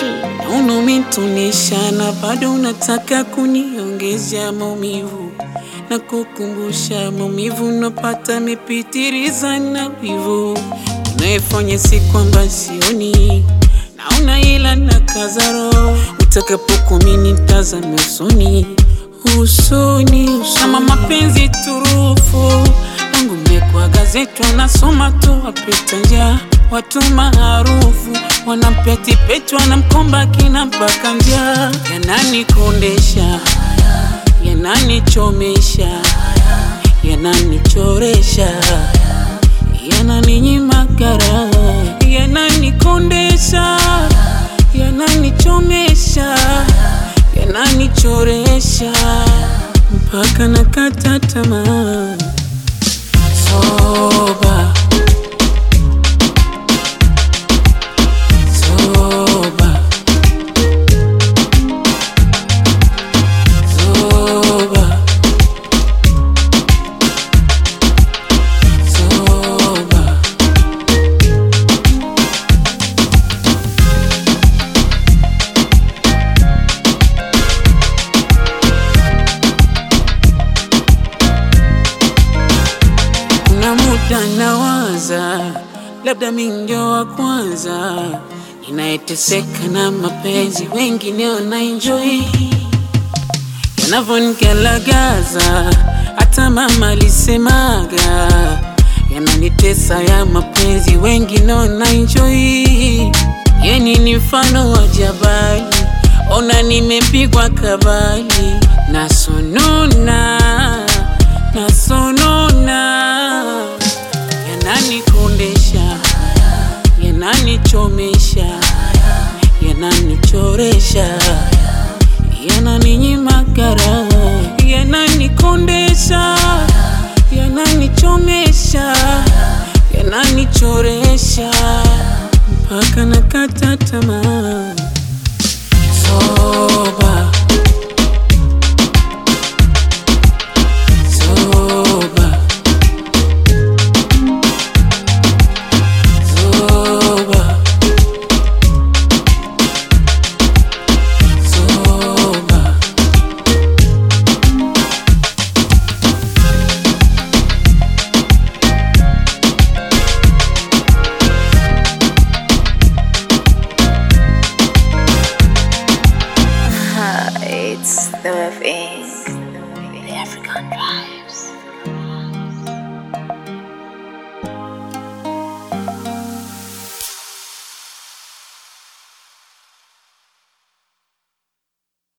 Naona umenitonesha na bado unataka kuniongezea maumivu na kukumbusha maumivu napata mipitiriza na wivu. Unaifanya si kwamba sioni, naona ila na kazaro. Utakapokuamini nitazame usoni, usoni. Kama mapenzi turufu wangu mekwa gazeti wanasoma tu wapita njia. Watu maarufu wanampeti peti wanamkomba kina mpaka njia. Yananikondesha, yananichomesha, yananichoresha, yananinyima kara. Yananikondesha, yananichomesha, yananichoresha, mpaka nakata tamaa. Soba, soba, soba, soba. Kuna muda nawaza, labda mimi ndio wa kwanza ninayeteseka na mapenzi, wengine wanaenjoy. Yanavonigalagaza, hata mama alisemaga, yananitesa ya mapenzi, wengine wanaenjoy. Yeni ni mfano wa jabali, ona nimepigwa kabali. Nasonona, nasonona. Yananikondesha, yananichomesha, yananichoresha, yananinyima kara. Yananikondesha, yananichomesha, yananichoresha, mpaka nakata tamaa. Soba, soba, soba, soba. It's the Wave Inc. The African Drive.